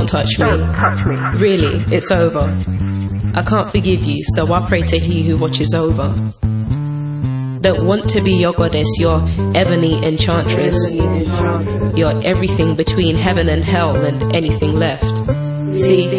don't touch me. Really, it's over. I can't forgive you, so I pray to He who watches over. Don't want to be your goddess, your ebony enchantress. You're everything between heaven and hell and anything left. See?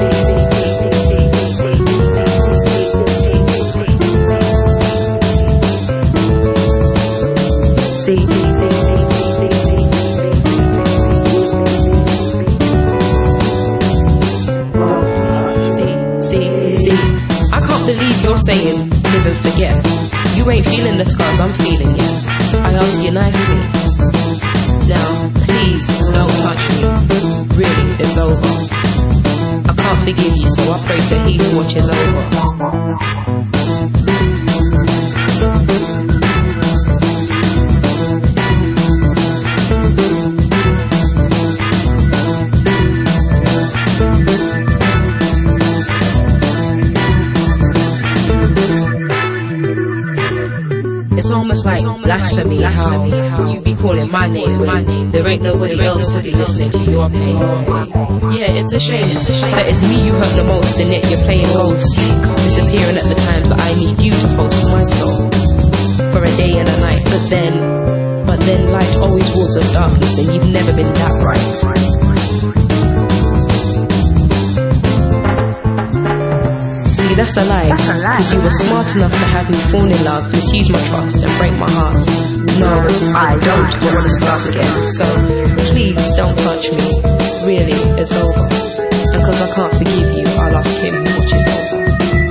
I can't believe you're saying live and forget. You ain't feeling the scars I'm feeling yet. I ask you nicely. Now, please don't touch me. Really, it's over. I can't forgive you, so I pray to He who watches over. It's almost like blasphemy how you be calling my name when there ain't nobody else to be listening to your pain. Yeah, it's a shame that it's me you hurt the most, and yet you're playing ghost, disappearing at the times that I need you to hold to my soul for a day and a night. But then light always wards of darkness, and you've never been that bright. See, that's a lie, cause you were smart enough to have me fall in love, misuse my trust and break my heart. No, I don't want to start again, so please don't touch me. Really, it's over. And cause I can't forgive you, I'll ask Him who watches over.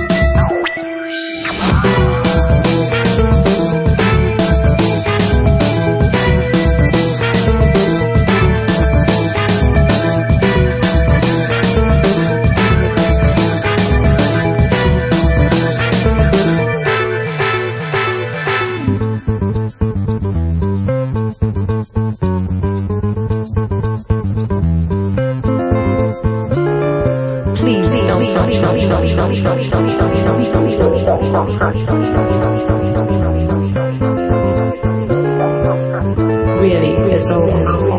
Really, it's over.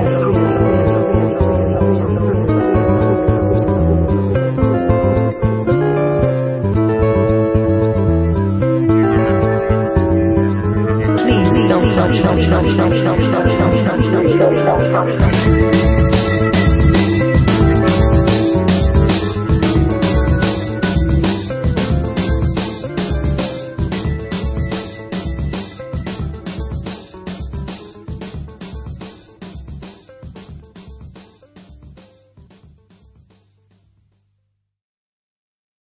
Please don't touch me.